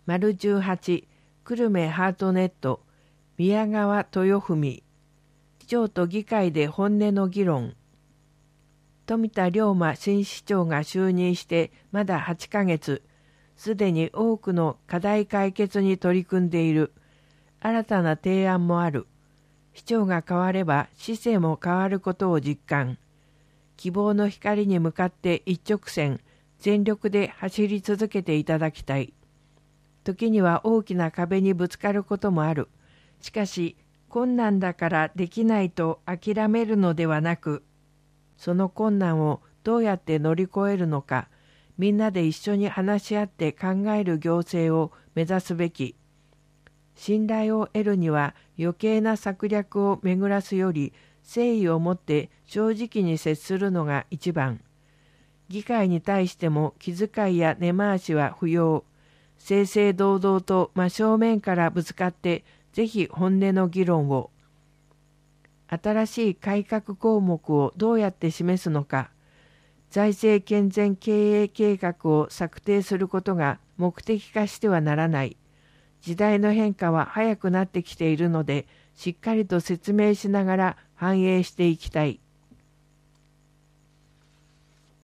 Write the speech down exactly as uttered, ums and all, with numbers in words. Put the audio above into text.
丸じゅうはち、久留米ハートネット、宮川豊文。市長と議会で本音の議論。富田龍馬新市長が就任してまだはちかげつ、すでに多くの課題解決に取り組んでいる。新たな提案もある。市長が変われば市政も変わることを実感。希望の光に向かって一直線、全力で走り続けていただきたい。時には大きな壁にぶつかることもある。しかし、困難だからできないと諦めるのではなく、その困難をどうやって乗り越えるのか、みんなで一緒に話し合って考える行政を目指すべき。信頼を得るには余計な策略を巡らすより、誠意を持って正直に接するのが一番。議会に対しても気遣いや根回しは不要。正々堂々と真正面からぶつかって、ぜひ本音の議論を。新しい改革項目をどうやって示すのか。財政健全経営計画を策定することが目的化してはならない。時代の変化は早くなってきているので、しっかりと説明しながら反映していきたい。